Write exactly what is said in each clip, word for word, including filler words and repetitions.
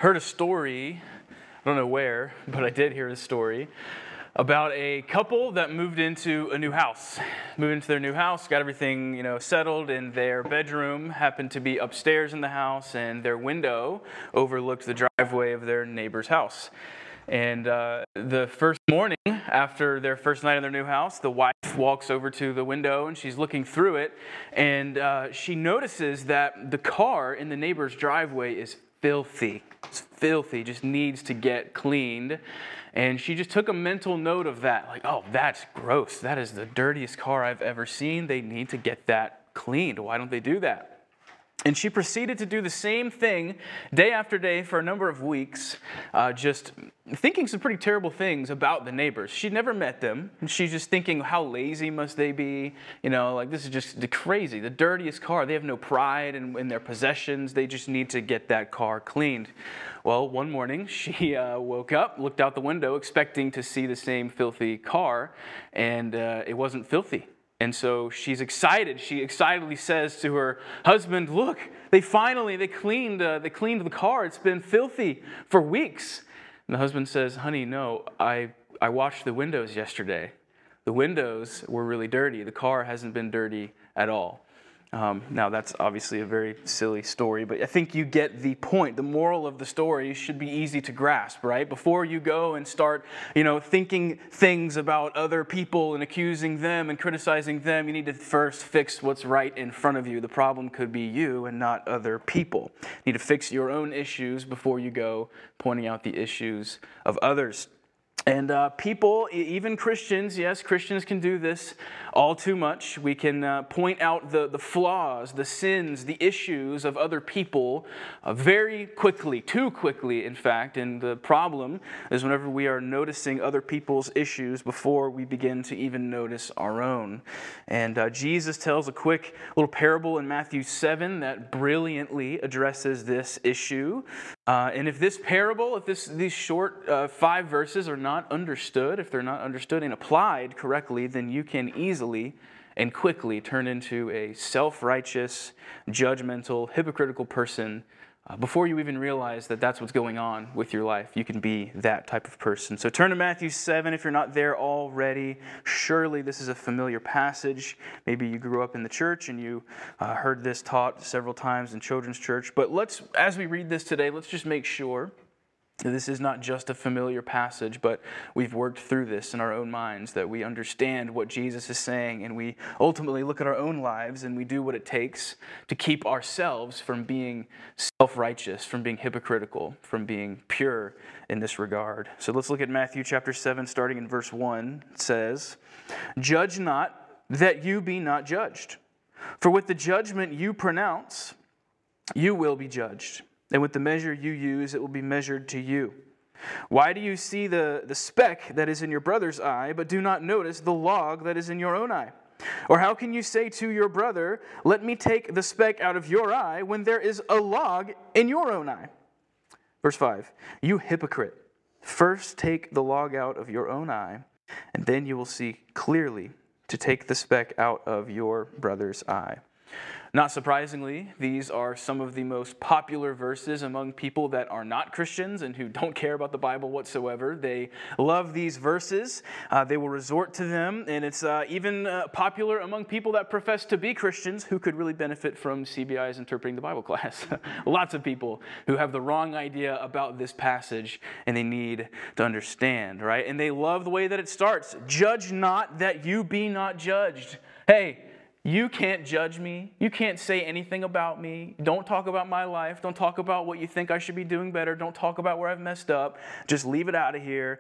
heard a story, I don't know where, but I did hear a story about a couple that moved into a new house. Moved into their new house, got everything, you know, settled, and their bedroom happened to be upstairs in the house, and their window overlooked the driveway of their neighbor's house. And uh, the first morning after their first night in their new house, the wife walks over to the window and she's looking through it, and uh, she notices that the car in the neighbor's driveway is filthy. It's filthy, just needs to get cleaned. And she just took a mental note of that, like, oh, that's gross. That is the dirtiest car I've ever seen. They need to get that cleaned. Why don't they do that? And she proceeded to do the same thing day after day for a number of weeks, uh, just thinking some pretty terrible things about the neighbors. She'd never met them, and she's just thinking, how lazy must they be? You know, like, this is just the crazy, the dirtiest car. They have no pride in, in their possessions. They just need to get that car cleaned. Well, one morning, she uh, woke up, looked out the window, expecting to see the same filthy car, and uh, it wasn't filthy. And so she's excited. She excitedly says to her husband, look, they finally, they cleaned, uh, they cleaned the car. It's been filthy for weeks. And the husband says, honey, no, I, I washed the windows yesterday. The windows were really dirty. The car hasn't been dirty at all. Um, now, that's obviously a very silly story, but I think you get the point. The moral of the story should be easy to grasp, right? Before you go and start, you know, thinking things about other people and accusing them and criticizing them, you need to first fix what's right in front of you. The problem could be you and not other people. You need to fix your own issues before you go pointing out the issues of others. And uh, people, even Christians, yes, Christians can do this all too much. We can uh, point out the, the flaws, the sins, the issues of other people uh, very quickly, too quickly, in fact. And the problem is whenever we are noticing other people's issues before we begin to even notice our own. And uh, Jesus tells a quick little parable in Matthew seven that brilliantly addresses this issue. Uh, and if this parable, if this these short uh, five verses are not understood, if they're not understood and applied correctly, then you can easily and quickly turn into a self-righteous, judgmental, hypocritical person uh, before you even realize that that's what's going on with your life. You can be that type of person. So turn to Matthew seven if you're not there already. Surely this is a familiar passage. Maybe you grew up in the church and you uh, heard this taught several times in children's church. But let's, as we read this today, let's just make sure this is not just a familiar passage, but we've worked through this in our own minds, that we understand what Jesus is saying, and we ultimately look at our own lives and we do what it takes to keep ourselves from being self-righteous, from being hypocritical, from being pure in this regard. So let's look at Matthew chapter seven, starting in verse one. It says, "Judge not, that you be not judged. For with the judgment you pronounce, you will be judged. And with the measure you use, it will be measured to you. Why do you see the, the speck that is in your brother's eye, but do not notice the log that is in your own eye? Or how can you say to your brother, let me take the speck out of your eye, when there is a log in your own eye?" Verse five, "You hypocrite, first take the log out of your own eye, and then you will see clearly to take the speck out of your brother's eye." Not surprisingly, these are some of the most popular verses among people that are not Christians and who don't care about the Bible whatsoever. They love these verses. Uh, they will resort to them, and it's uh, even uh, popular among people that profess to be Christians who could really benefit from C B I's Interpreting the Bible class. Lots of people who have the wrong idea about this passage and they need to understand, right? And they love the way that it starts. "Judge not, that you be not judged." Hey, you can't judge me. You can't say anything about me. Don't talk about my life. Don't talk about what you think I should be doing better. Don't talk about where I've messed up. Just leave it out of here.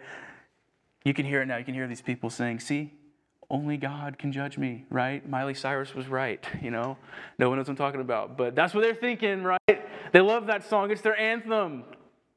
You can hear it now. You can hear these people saying, see, only God can judge me, right? Miley Cyrus was right, you know? No one knows what I'm talking about. But that's what they're thinking, right? They love that song. It's their anthem.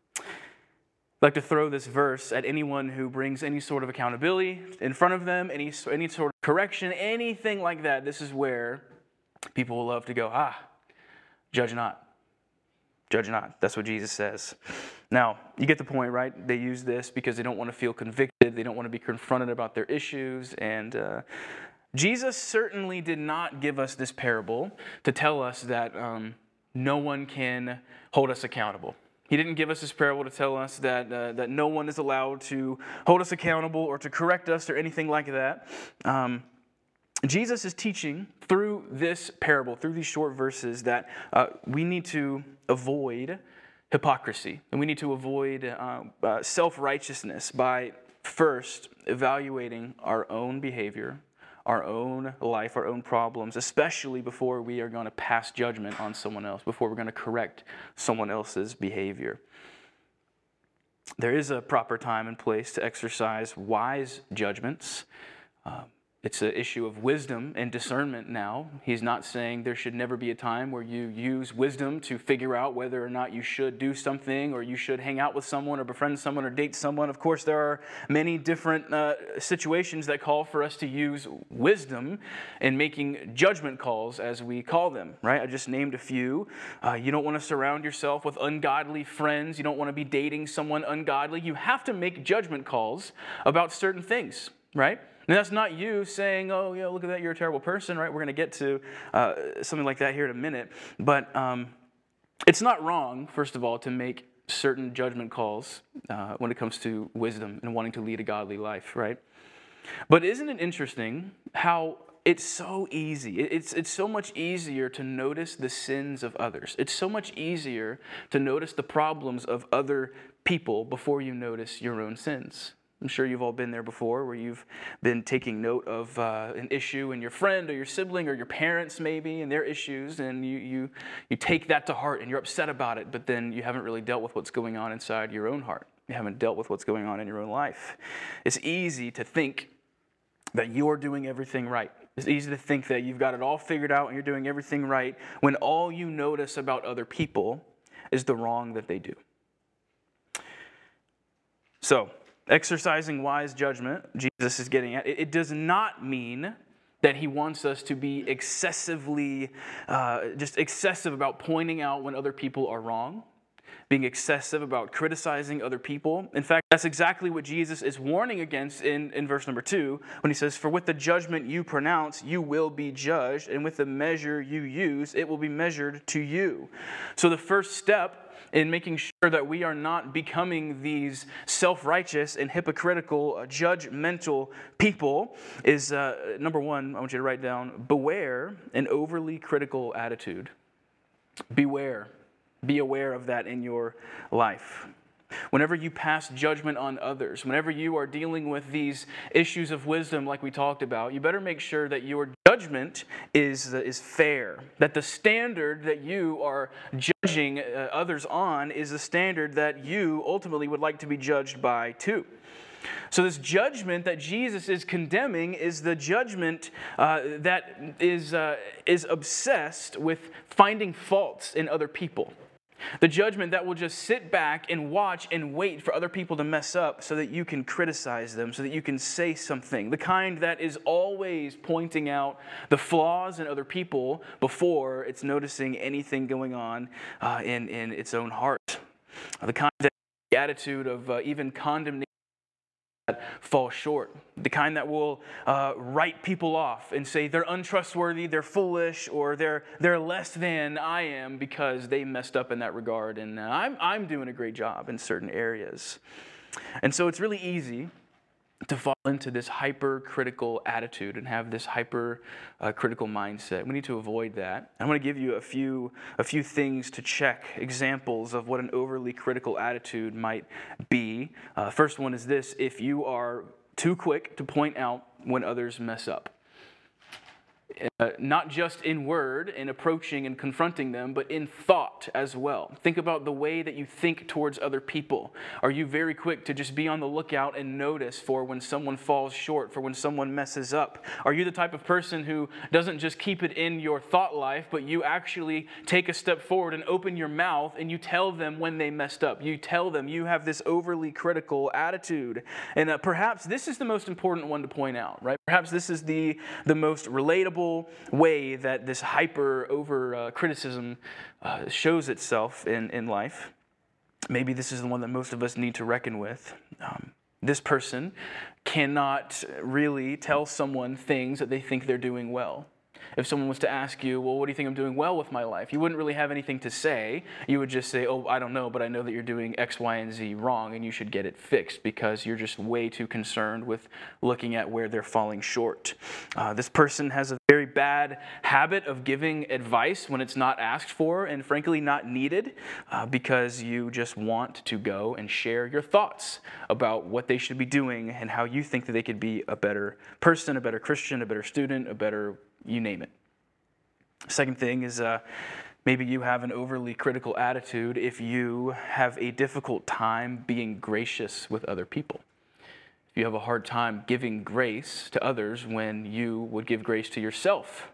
I'd like to throw this verse at anyone who brings any sort of accountability in front of them, any, any sort of correction, anything like that. This is where people will love to go, ah, judge not. Judge not. That's what Jesus says. Now, you get the point, right? They use this because they don't want to feel convicted. They don't want to be confronted about their issues. And uh, Jesus certainly did not give us this parable to tell us that um, no one can hold us accountable. He didn't give us this parable to tell us that uh, that no one is allowed to hold us accountable or to correct us or anything like that. Um, Jesus is teaching through this parable, through these short verses, that uh, we need to avoid hypocrisy, and we need to avoid uh, uh, self-righteousness by first evaluating our own behavior, our own life, our own problems, especially before we are going to pass judgment on someone else, before we're going to correct someone else's behavior. There is a proper time and place to exercise wise judgments. Um, It's an issue of wisdom and discernment now. He's not saying there should never be a time where you use wisdom to figure out whether or not you should do something, or you should hang out with someone or befriend someone or date someone. Of course, there are many different uh, situations that call for us to use wisdom in making judgment calls, as we call them, right? I just named a few. Uh, you don't want to surround yourself with ungodly friends. You don't want to be dating someone ungodly. You have to make judgment calls about certain things, right? And that's not you saying, oh, yeah, look at that, you're a terrible person, right? We're going to get to uh, something like that here in a minute. But um, it's not wrong, first of all, to make certain judgment calls uh, when it comes to wisdom and wanting to lead a godly life, right? But isn't it interesting how it's so easy, it's, it's so much easier to notice the sins of others. It's so much easier to notice the problems of other people before you notice your own sins. I'm sure you've all been there before, where you've been taking note of uh, an issue in your friend or your sibling or your parents maybe and their issues, and you, you you take that to heart and you're upset about it, but then you haven't really dealt with what's going on inside your own heart. You haven't dealt with what's going on in your own life. It's easy to think that you're doing everything right. It's easy to think that you've got it all figured out and you're doing everything right when all you notice about other people is the wrong that they do. So, exercising wise judgment, Jesus is getting at, it, it does not mean that he wants us to be excessively, uh, just excessive about pointing out when other people are wrong, being excessive about criticizing other people. In fact, that's exactly what Jesus is warning against in, in verse number two, when he says, for with the judgment you pronounce, you will be judged, and with the measure you use, it will be measured to you. So the first step in making sure that we are not becoming these self-righteous and hypocritical, uh, judgmental people is, uh, number one, I want you to write down, beware an overly critical attitude. Beware. Be aware of that in your life. Whenever you pass judgment on others, whenever you are dealing with these issues of wisdom like we talked about, you better make sure that your judgment is, uh, is fair, that the standard that you are judging uh, others on is the standard that you ultimately would like to be judged by too. So this judgment that Jesus is condemning is the judgment uh, that is, uh, is obsessed with finding faults in other people. The judgment that will just sit back and watch and wait for other people to mess up so that you can criticize them, so that you can say something. The kind that is always pointing out the flaws in other people before it's noticing anything going on uh, in, in its own heart. The kind that the attitude of uh, even condemnation that fall short. The kind that will uh, write people off and say they're untrustworthy, they're foolish, or they're they're less than I am because they messed up in that regard, and I'm I'm doing a great job in certain areas. And so it's really easy to fall into this hypercritical attitude and have this hypercritical uh, mindset. We need to avoid that. I'm going to give you a few a few things to check, examples of what an overly critical attitude might be. Uh, first one is this: if you are too quick to point out when others mess up. Uh, not just in word, in approaching and confronting them, but in thought as well. Think about the way that you think towards other people. Are you very quick to just be on the lookout and notice for when someone falls short, for when someone messes up? Are you the type of person who doesn't just keep it in your thought life, but you actually take a step forward and open your mouth and you tell them when they messed up? You tell them. You have this overly critical attitude. And uh, perhaps this is the most important one to point out, right? Perhaps this is the, the most relatable way that this hyper over uh, criticism uh, shows itself in, in life. Maybe this is the one that most of us need to reckon with. Um, this person cannot really tell someone things that they think they're doing well. If someone was to ask you, well, what do you think I'm doing well with my life? You wouldn't really have anything to say. You would just say, oh, I don't know, but I know that you're doing X, Y, and Z wrong, and you should get it fixed because you're just way too concerned with looking at where they're falling short. Uh, this person has a very bad habit of giving advice when it's not asked for and frankly not needed uh, because you just want to go and share your thoughts about what they should be doing and how you think that they could be a better person, a better Christian, a better student, a better you name it. Second thing is uh, maybe you have an overly critical attitude if you have a difficult time being gracious with other people. If you have a hard time giving grace to others when you would give grace to yourself.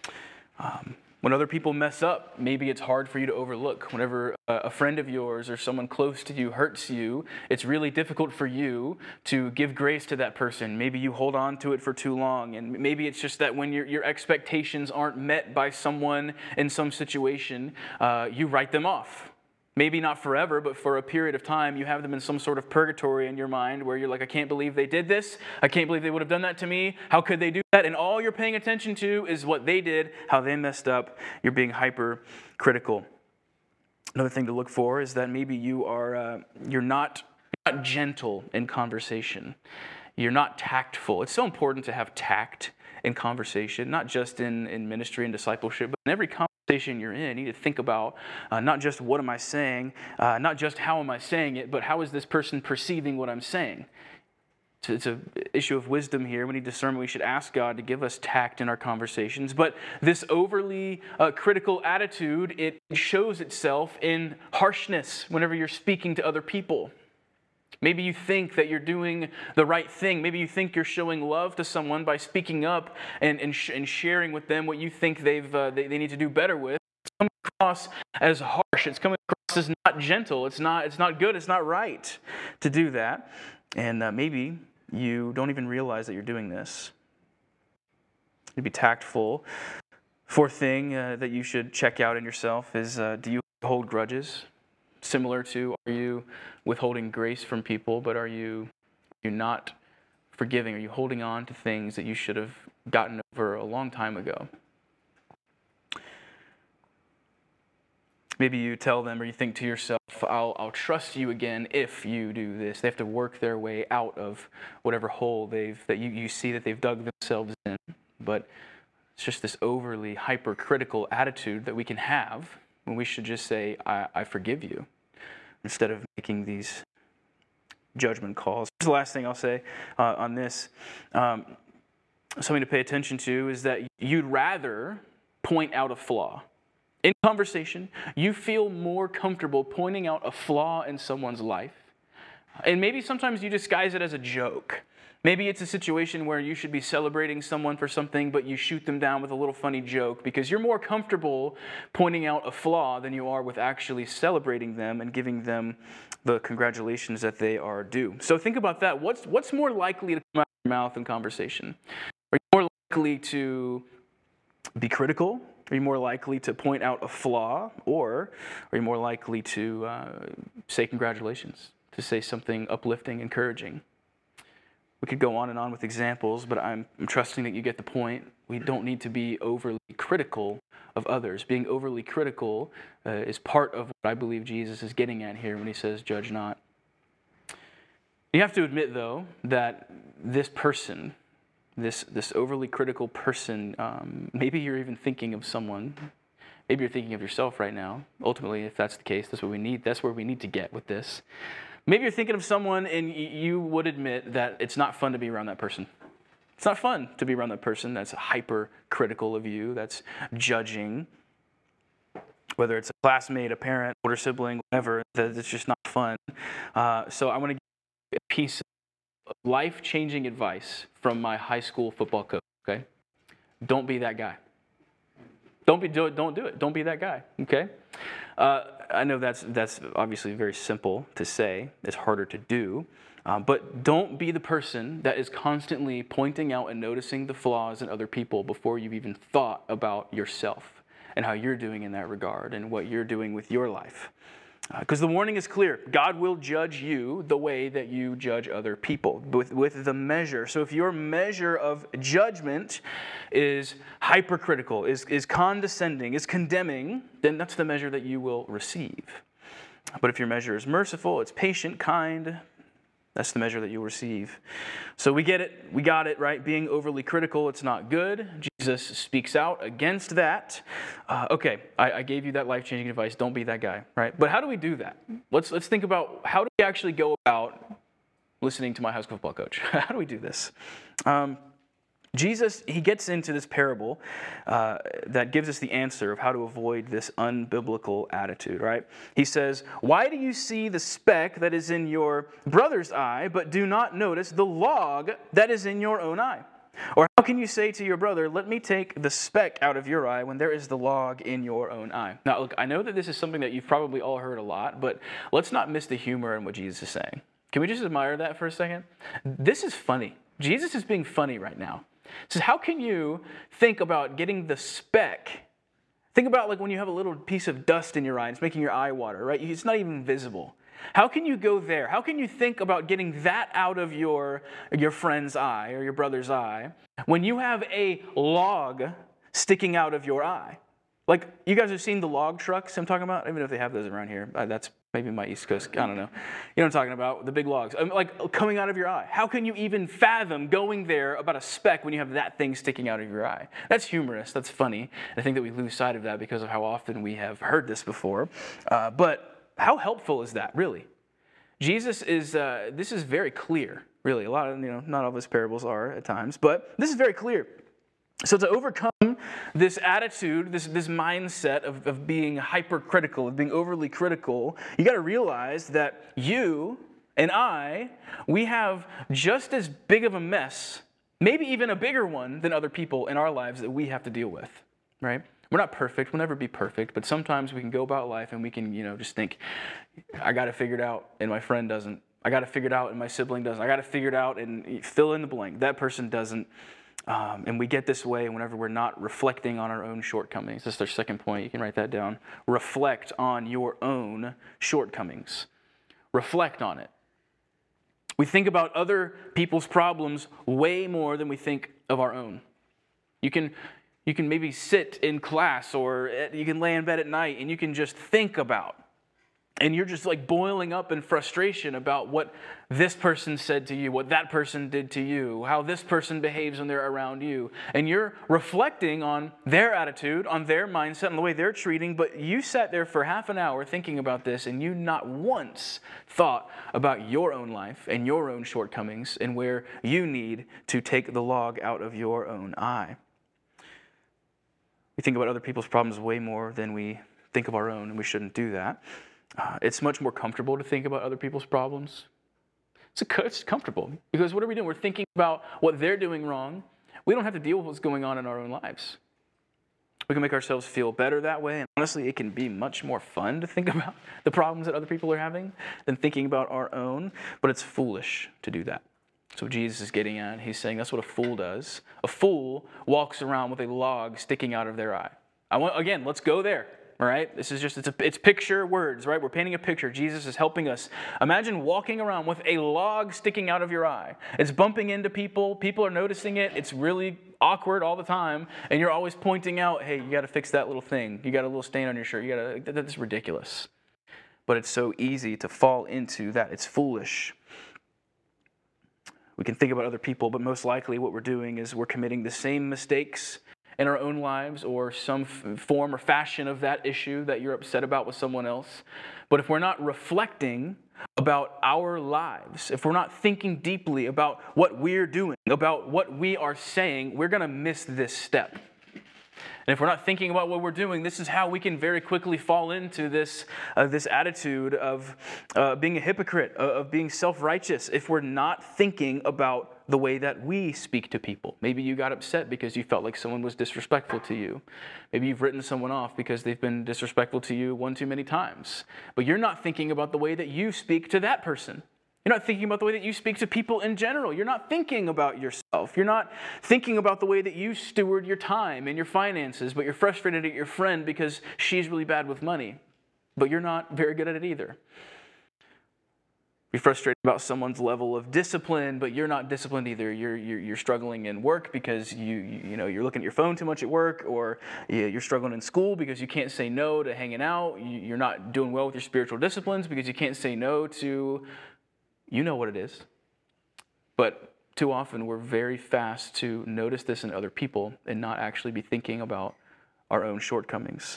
Um, when other people mess up, maybe it's hard for you to overlook. Whenever a friend of yours or someone close to you hurts you, it's really difficult for you to give grace to that person. Maybe you hold on to it for too long, and maybe it's just that when your, your expectations aren't met by someone in some situation, uh, you write them off. Maybe not forever, but for a period of time, you have them in some sort of purgatory in your mind where you're like, I can't believe they did this. I can't believe they would have done that to me. How could they do that? And all you're paying attention to is what they did, how they messed up. You're being hypercritical. Another thing to look for is that maybe you are uh, you're not, you're not gentle in conversation. You're not tactful. It's so important to have tact in conversation, not just in, in ministry and discipleship, but in every conversation you're in. You need to think about uh, not just what am I saying, uh, not just how am I saying it, but how is this person perceiving what I'm saying. It's an issue of wisdom here. We need discernment. We should ask God to give us tact in our conversations. But this overly uh, critical attitude, it shows itself in harshness whenever you're speaking to other people. Maybe you think that you're doing the right thing. Maybe you think you're showing love to someone by speaking up and, and, sh- and sharing with them what you think they've uh, they, they need to do better with. It's coming across as harsh. It's coming across as not gentle. It's not, it's not good. It's not right to do that. And uh, maybe you don't even realize that you're doing this. To be tactful. Fourth thing uh, that you should check out in yourself is, uh, do you hold grudges? Similar to, are you withholding grace from people, but are you, are you not forgiving? Are you holding on to things that you should have gotten over a long time ago? Maybe you tell them or you think to yourself, I'll, I'll trust you again if you do this. They have to work their way out of whatever hole they've that you, you see that they've dug themselves in. But it's just this overly hypercritical attitude that we can have when we should just say, I, I forgive you, instead of making these judgment calls. The last thing I'll say uh, on this, um, something to pay attention to, is that you'd rather point out a flaw. In conversation, you feel more comfortable pointing out a flaw in someone's life. And maybe sometimes you disguise it as a joke. Maybe it's a situation where you should be celebrating someone for something, but you shoot them down with a little funny joke because you're more comfortable pointing out a flaw than you are with actually celebrating them and giving them the congratulations that they are due. So think about that. What's, what's more likely to come out of your mouth in conversation? Are you more likely to be critical? Are you more likely to point out a flaw? Or are you more likely to uh, say congratulations, to say something uplifting, encouraging? We could go on and on with examples, but I'm, I'm trusting that you get the point. We don't need to be overly critical of others. Being overly critical uh, is part of what I believe Jesus is getting at here when he says, judge not. You have to admit, though, that this person, this, this overly critical person, um, maybe you're even thinking of someone. Maybe you're thinking of yourself right now. Ultimately, if that's the case, that's what we need. That's where we need to get with this. Maybe you're thinking of someone and you would admit that it's not fun to be around that person. It's not fun to be around that person that's hypercritical of you, that's judging. Whether it's a classmate, a parent, older sibling, whatever, that it's just not fun. Uh, so I want to give you a piece of life-changing advice from my high school football coach, okay? Don't be that guy. Don't be do it. Don't do it. Don't be that guy. Okay. Uh, I know that's that's obviously very simple to say. It's harder to do. Um, but don't be the person that is constantly pointing out and noticing the flaws in other people before you've even thought about yourself and how you're doing in that regard and what you're doing with your life. Because uh, the warning is clear. God will judge you the way that you judge other people, with, with the measure. So if your measure of judgment is hypercritical, is, is condescending, is condemning, then that's the measure that you will receive. But if your measure is merciful, it's patient, kind, that's the measure that you'll receive. So we get it. We got it, right? Being overly critical, it's not good. Jesus speaks out against that. Uh, okay, I, I gave you that life-changing advice. Don't be that guy, right? But how do we do that? Let's let's think about how do we actually go about listening to my high school football coach. How do we do this? Um, Jesus, he gets into this parable uh, that gives us the answer of how to avoid this unbiblical attitude, right? He says, "Why do you see the speck that is in your brother's eye, but do not notice the log that is in your own eye? Or how can you say to your brother, 'Let me take the speck out of your eye,' when there is the log in your own eye?" Now, look, I know that this is something that you've probably all heard a lot, but let's not miss the humor in what Jesus is saying. Can we just admire that for a second? This is funny. Jesus is being funny right now. He says, how can you think about getting the speck? Think about like when you have a little piece of dust in your eye, and it's making your eye water, right? It's not even visible. How can you go there? How can you think about getting that out of your, your friend's eye or your brother's eye when you have a log sticking out of your eye? Like, you guys have seen the log trucks I'm talking about? I don't even know if they have those around here. Uh, that's maybe my East Coast, I don't know. You know what I'm talking about, the big logs. Um, like, coming out of your eye. How can you even fathom going there about a speck when you have that thing sticking out of your eye? That's humorous, that's funny. I think that we lose sight of that because of how often we have heard this before. Uh, but how helpful is that, really? Jesus is, uh, this is very clear, really. A lot of, you know, not all of his parables are at times, but this is very clear. So to overcome this attitude, this, this mindset of, of being hypercritical, of being overly critical, you got to realize that you and I, we have just as big of a mess, maybe even a bigger one than other people in our lives that we have to deal with, right? We're not perfect. We'll never be perfect. But sometimes we can go about life and we can, you know, just think, I got it figured out and my friend doesn't. I got it figured out and my sibling doesn't. I got it figured out and fill in the blank. That person doesn't. Um, and we get this way whenever we're not reflecting on our own shortcomings. That's their second point. You can write that down. Reflect on your own shortcomings. Reflect on it. We think about other people's problems way more than we think of our own. You can, you can maybe sit in class or you can lay in bed at night and you can just think about. And you're just like boiling up in frustration about what this person said to you, what that person did to you, how this person behaves when they're around you. And you're reflecting on their attitude, on their mindset, and the way they're treating, but you sat there for half an hour thinking about this and you not once thought about your own life and your own shortcomings and where you need to take the log out of your own eye. We think about other people's problems way more than we think of our own, and we shouldn't do that. Uh, it's much more comfortable to think about other people's problems. It's, a, it's comfortable because what are we doing? We're thinking about what they're doing wrong. We don't have to deal with what's going on in our own lives. We can make ourselves feel better that way. And honestly, it can be much more fun to think about the problems that other people are having than thinking about our own. But it's foolish to do that. So Jesus is getting at, he's saying that's what a fool does. A fool walks around with a log sticking out of their eye. I want, again, let's go there. All right, this is just, it's, a, it's picture words, right? We're painting a picture. Jesus is helping us. Imagine walking around with a log sticking out of your eye. It's bumping into people. People are noticing it. It's really awkward all the time. And you're always pointing out, hey, you got to fix that little thing. You got a little stain on your shirt. You got to, that's ridiculous. But it's so easy to fall into that. It's foolish. We can think about other people, but most likely what we're doing is we're committing the same mistakes in our own lives or some f- form or fashion of that issue that you're upset about with someone else. But if we're not reflecting about our lives, if we're not thinking deeply about what we're doing, about what we are saying, we're going to miss this step. And if we're not thinking about what we're doing, this is how we can very quickly fall into this, uh, this attitude of uh, being a hypocrite, uh, of being self-righteous, if we're not thinking about the way that we speak to people. Maybe you got upset because you felt like someone was disrespectful to you. Maybe you've written someone off because they've been disrespectful to you one too many times. But you're not thinking about the way that you speak to that person. You're not thinking about the way that you speak to people in general. You're not thinking about yourself. You're not thinking about the way that you steward your time and your finances, but you're frustrated at your friend because she's really bad with money. but you're not very good at it either. You're frustrated about someone's level of discipline, but you're not disciplined either. You're you're, you're struggling in work because you, you you know you're looking at your phone too much at work, or you're struggling in school because you can't say no to hanging out. You're not doing well with your spiritual disciplines because you can't say no to, you know what it is. But too often we're very fast to notice this in other people and not actually be thinking about our own shortcomings.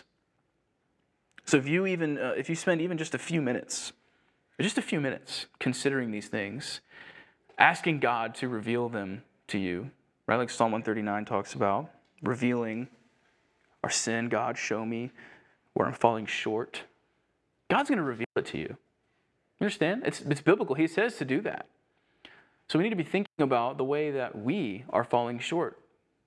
So if you even uh, if you spend even just a few minutes. Just a few minutes considering these things, asking God to reveal them to you, right? Like Psalm one thirty-nine talks about, revealing our sin. God, show me where I'm falling short. God's going to reveal it to you. You understand? It's, it's biblical. He says to do that. So we need to be thinking about the way that we are falling short.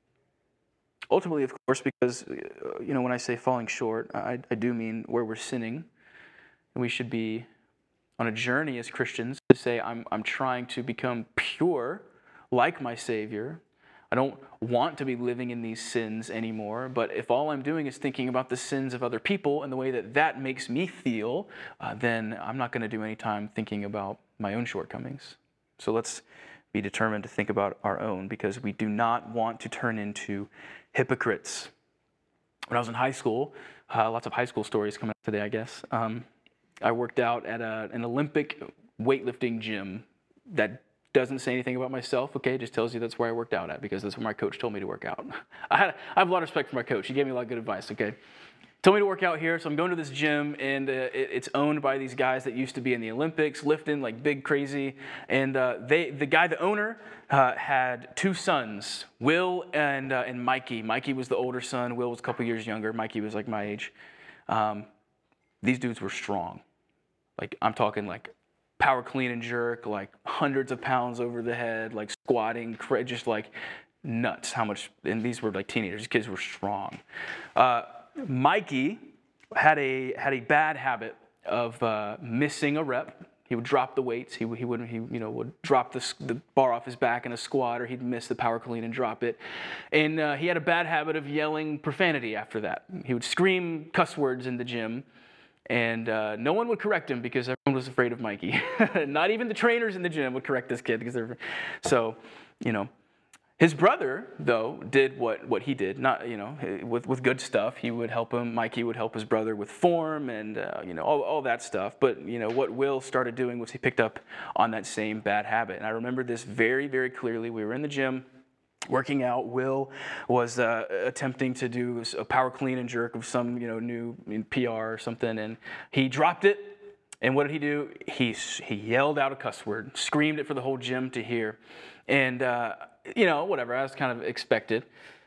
Ultimately, of course, because, you know, when I say falling short, I, I do mean where we're sinning, and we should be on a journey as Christians to say, I'm, I'm trying to become pure like my Savior. I don't want to be living in these sins anymore, but if all I'm doing is thinking about the sins of other people and the way that that makes me feel, uh, then I'm not going to do any time thinking about my own shortcomings. So let's be determined to think about our own, because we do not want to turn into hypocrites. When I was in high school, uh, lots of high school stories coming up today, I guess. Um, I worked out at a, an Olympic weightlifting gym that doesn't say anything about myself, okay? It just tells you that's where I worked out at, because that's where my coach told me to work out. I, had, I have a lot of respect for my coach. He gave me a lot of good advice, okay? Told me to work out here, so I'm going to this gym, and uh, it, it's owned by these guys that used to be in the Olympics, lifting like big crazy. And uh, they, the guy, the owner, uh, had two sons, Will and uh, and Mikey. Mikey was the older son. Will was a couple years younger. Mikey was like my age. Um, these dudes were strong. Like, I'm talking like power clean and jerk, like hundreds of pounds over the head, like squatting, just like nuts how much, and these were like teenagers, these kids were strong. Uh, Mikey had a had a bad habit of uh, missing a rep. He would drop the weights. He he would he you know would drop the the bar off his back in a squat, or he'd miss the power clean and drop it. And uh, he had a bad habit of yelling profanity after that. He would scream cuss words in the gym. And uh, no one would correct him because everyone was afraid of Mikey. Not even the trainers in the gym would correct this kid because they're so, you know. His brother, though, did what, what he did. Not, you know, with, with good stuff. He would help him. Mikey would help his brother with form and uh, you know all, all that stuff. But you know what Will started doing was he picked up on that same bad habit. And I remember this very, very clearly. We were in the gym, working out. Will was uh, attempting to do a power clean and jerk of some, you know, new P R or something, and he dropped it. And what did he do? He he yelled out a cuss word, screamed it for the whole gym to hear, and uh, you know, whatever. I was kind of expected.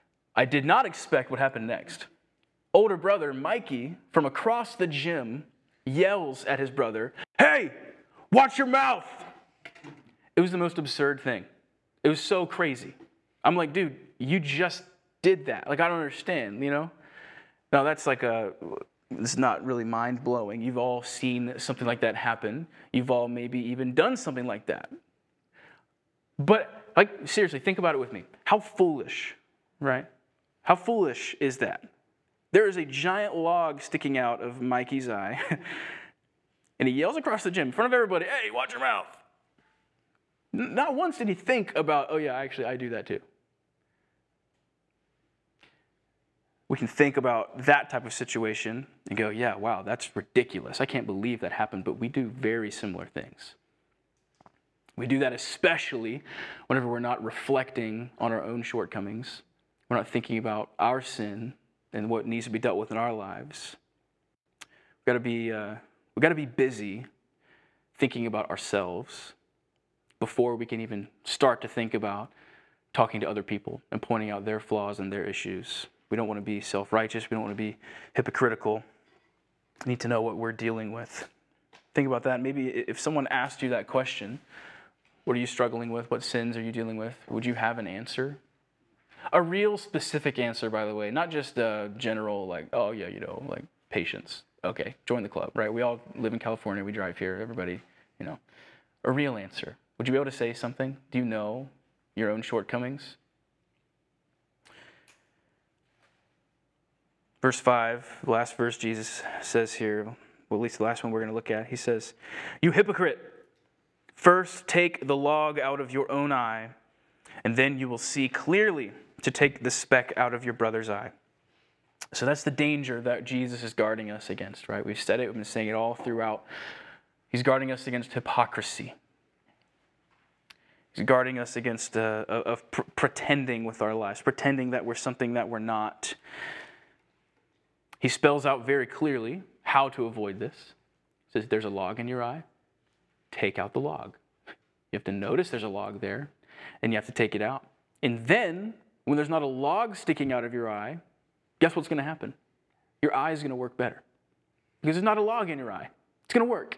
I did not expect what happened next. Older brother Mikey from across the gym yells at his brother, "Hey, watch your mouth!" It was the most absurd thing. It was so crazy. I'm like, dude, you just did that. Like, I don't understand, you know? Now, that's like a, it's not really mind-blowing. You've all seen something like that happen. You've all maybe even done something like that. But, like, seriously, think about it with me. How foolish, right? How foolish is that? There is a giant log sticking out of Mikey's eye, and he yells across the gym in front of everybody, "Hey, watch your mouth." Not once did he think about, oh yeah, actually, I do that too. We can think about that type of situation and go, yeah, wow, that's ridiculous. I can't believe that happened, but we do very similar things. We do that especially whenever we're not reflecting on our own shortcomings. We're not thinking about our sin and what needs to be dealt with in our lives. We've got to be, uh, we've got to be busy thinking about ourselves before we can even start to think about talking to other people and pointing out their flaws and their issues. We don't want to be self-righteous. We don't want to be hypocritical. We need to know what we're dealing with. Think about that. Maybe if someone asked you that question, what are you struggling with? What sins are you dealing with? Would you have an answer? A real specific answer, by the way, not just a general, like, oh, yeah, you know, like patience. Okay, join the club, right? We all live in California. We drive here. Everybody, you know. A real answer. Would you be able to say something? Do you know your own shortcomings? Verse five, the last verse Jesus says here, well, at least the last one we're going to look at. He says, "You hypocrite, first take the log out of your own eye, and then you will see clearly to take the speck out of your brother's eye." So that's the danger that Jesus is guarding us against, right? We've said it, we've been saying it all throughout. He's guarding us against hypocrisy. He's guarding us against uh, of pr- pretending with our lives, pretending that we're something that we're not. He spells out very clearly how to avoid this. He says, there's a log in your eye. Take out the log. You have to notice there's a log there, and you have to take it out. And then, when there's not a log sticking out of your eye, guess what's going to happen? Your eye is going to work better. Because there's not a log in your eye. It's going to work.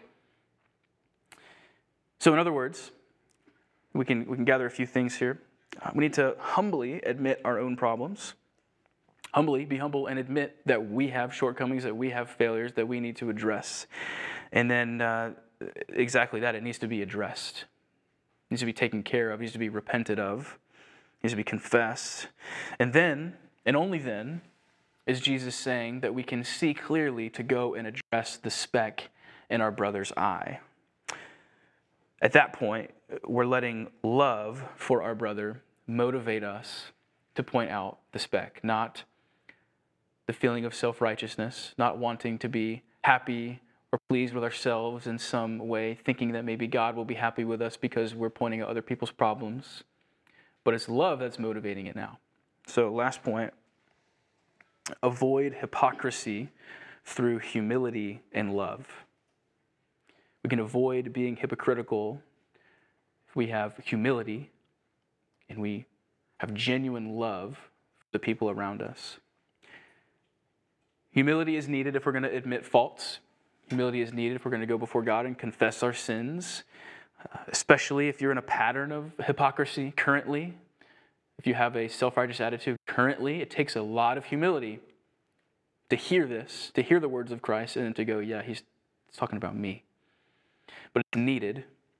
So in other words, we can, we can gather a few things here. Uh, we need to humbly admit our own problems. Humbly be humble and admit that we have shortcomings, that we have failures, that we need to address. And then uh, exactly that, it needs to be addressed. It needs to be taken care of. It needs to be repented of. It needs to be confessed. And then, and only then, is Jesus saying that we can see clearly to go and address the speck in our brother's eye. At that point, we're letting love for our brother motivate us to point out the speck, not the feeling of self-righteousness, not wanting to be happy or pleased with ourselves in some way, thinking that maybe God will be happy with us because we're pointing out other people's problems. But it's love that's motivating it now. So last point, avoid hypocrisy through humility and love. We can avoid being hypocritical if we have humility and we have genuine love for the people around us. Humility is needed if we're going to admit faults. Humility is needed if we're going to go before God and confess our sins, uh, especially if you're in a pattern of hypocrisy currently. If you have a self-righteous attitude currently, it takes a lot of humility to hear this, to hear the words of Christ, and then to go, yeah, he's talking about me. But it's needed.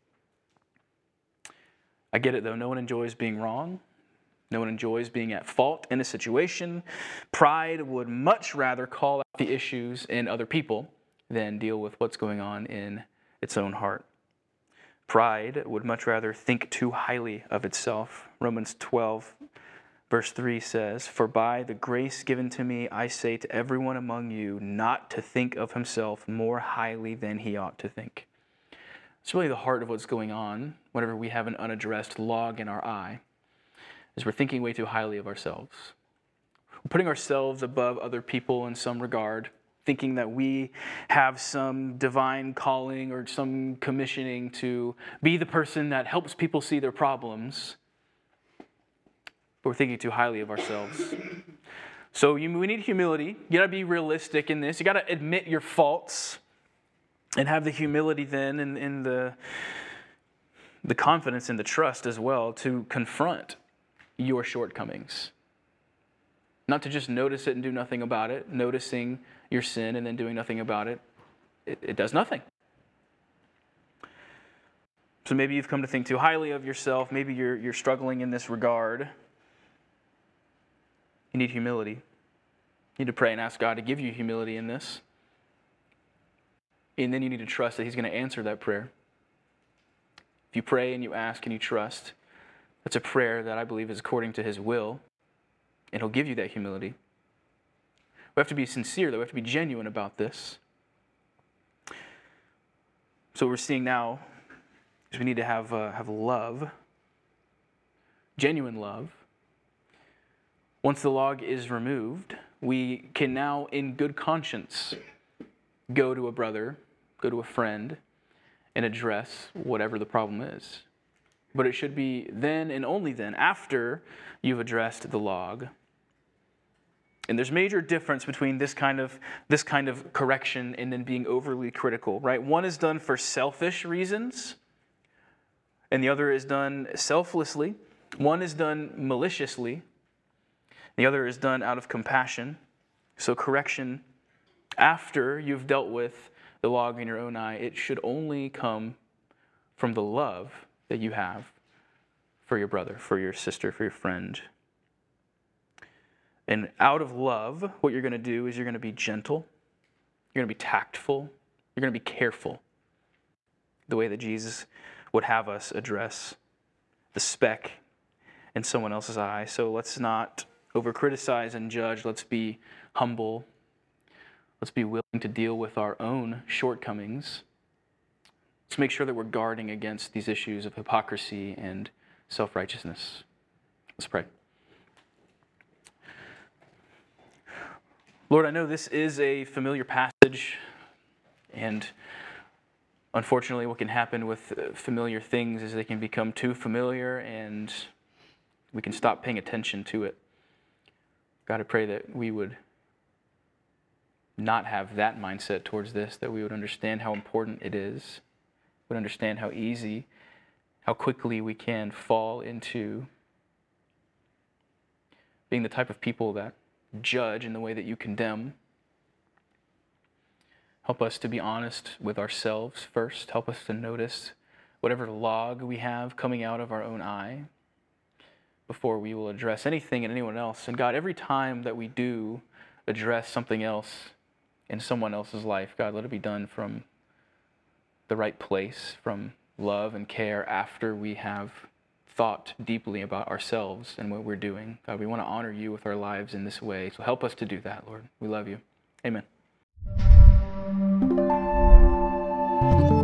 I get it, though. No one enjoys being wrong. No one enjoys being at fault in a situation. Pride would much rather call out the issues in other people than deal with what's going on in its own heart. Pride would much rather think too highly of itself. Romans twelve, verse three says, "For by the grace given to me, I say to everyone among you not to think of himself more highly than he ought to think." It's really the heart of what's going on whenever we have an unaddressed log in our eye, is we're thinking way too highly of ourselves. We're putting ourselves above other people in some regard, thinking that we have some divine calling or some commissioning to be the person that helps people see their problems. But we're thinking too highly of ourselves. So you, we need humility. You got to be realistic in this. You got to admit your faults and have the humility then and, and the, the confidence and the trust as well to confront your shortcomings. Not to just notice it and do nothing about it, noticing your sin and then doing nothing about it. It, it does nothing. So maybe you've come to think too highly of yourself. Maybe you're, you're struggling in this regard. You need humility. You need to pray and ask God to give you humility in this. And then you need to trust that He's going to answer that prayer. If you pray and you ask and you trust, that's a prayer that I believe is according to His will, and He'll give you that humility. We have to be sincere, though. We have to be genuine about this. So what we're seeing now is we need to have, uh, have love, genuine love. Once the log is removed, we can now, in good conscience, go to a brother, go to a friend, and address whatever the problem is. But it should be then and only then, after you've addressed the log. And there's major difference between this kind of this kind of correction and then being overly critical, right? One is done for selfish reasons, and the other is done selflessly. One is done maliciously, the other is done out of compassion. So correction after you've dealt with the log in your own eye, it should only come from the love that you have for your brother, for your sister, for your friend. And out of love, what you're going to do is you're going to be gentle, you're going to be tactful, You're going to be careful the way that Jesus would have us address the speck in someone else's eye. So let's not over-criticize and judge. Let's be humble. Let's be willing to deal with our own shortcomings. Let's make sure that we're guarding against these issues of hypocrisy and self-righteousness. Let's pray. Lord, I know this is a familiar passage, and unfortunately what can happen with familiar things is they can become too familiar and we can stop paying attention to it. God, I pray that we would not have that mindset towards this, that we would understand how important it is, would understand how easy, how quickly we can fall into being the type of people that judge in the way that you condemn. Help us to be honest with ourselves first. Help us to notice whatever log we have coming out of our own eye before we will address anything and anyone else. And God, every time that we do address something else in someone else's life, God, let it be done from the right place, from love and care after we have thought deeply about ourselves and what we're doing. God, we want to honor you with our lives in this way. So help us to do that, Lord. We love you. Amen.